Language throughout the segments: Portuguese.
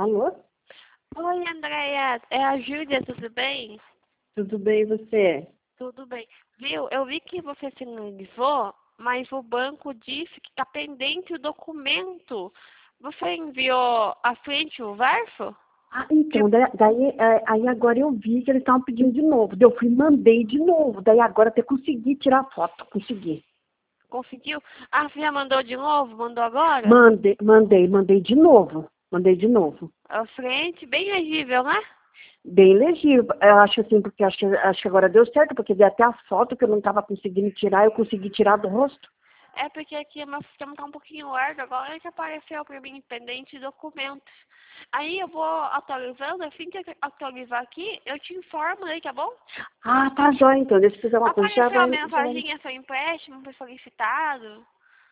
Alô? Oi, Andréia, é a Júlia, tudo bem? Tudo bem, e você? Tudo bem. Viu, eu vi que você finalizou, mas o banco disse que está pendente o documento. Você enviou à frente o verso? Ah, então, Tipo, aí agora eu vi que eles estavam pedindo de novo. Daí eu fui e mandei de novo. Daí agora até consegui tirar a foto, consegui. conseguiu? Ah, você já mandou de novo? Mandou agora? Mandei de novo. Mandei de novo. À frente, bem legível, né? Bem legível. Eu acho assim, porque acho que agora deu certo, porque dei até a foto que eu não estava conseguindo tirar, eu consegui tirar do rosto. É porque aqui o meu sistema está um pouquinho lerdo, agora que apareceu para mim pendente de documentos. Aí eu vou atualizando, assim que eu atualizar aqui, eu te informo aí, tá bom? Ah, tá jóia, então. Deixa eu fazer uma coisa. Apareceu a Já vai. mensaginha, seu empréstimo foi solicitado?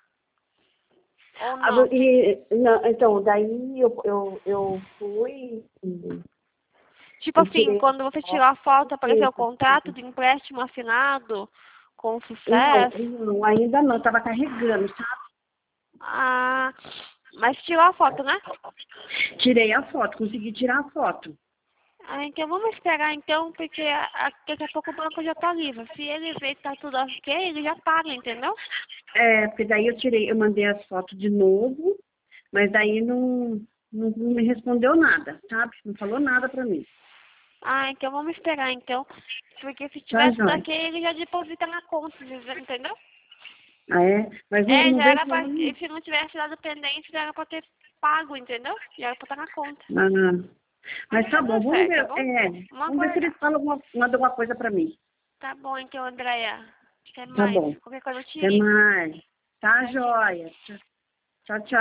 Ou Ah, não? não, então, daí eu fui Tipo e assim, tirei quando você foto. tirou a foto, apareceu o contrato de empréstimo assinado com Não, sucesso? não, ainda não, estava carregando, sabe? Ah, mas tirou a foto, né? Tirei a foto, consegui tirar a foto. Ah, então vamos esperar então, porque daqui a pouco o banco já tá livre. Se ele ver que tá tudo ok, ele já paga, entendeu? É, porque daí eu mandei as fotos de novo, mas daí não me respondeu nada, sabe? Não falou nada pra mim. Ah, então vamos esperar então. Porque se Tá, tiver tudo jóia. ok, ele já deposita na conta, entendeu? Ah, é? Mas É, não já veio era pra. falando nenhum. Se não tivesse dado pendente, já era pra ter pago, entendeu? Já era pra estar na conta. Ah, Mas mas vai tá dar bom, tudo vamos certo, tá ver. bom? É, Vamos vamos ver se aguardar. eles mandam alguma coisa pra mim. Tá bom então, Andréia. Até Tá mais. bom. Qualquer coisa eu te Até ligo. mais. Tá, Tchau, tchau. jóia. Tchau, tchau.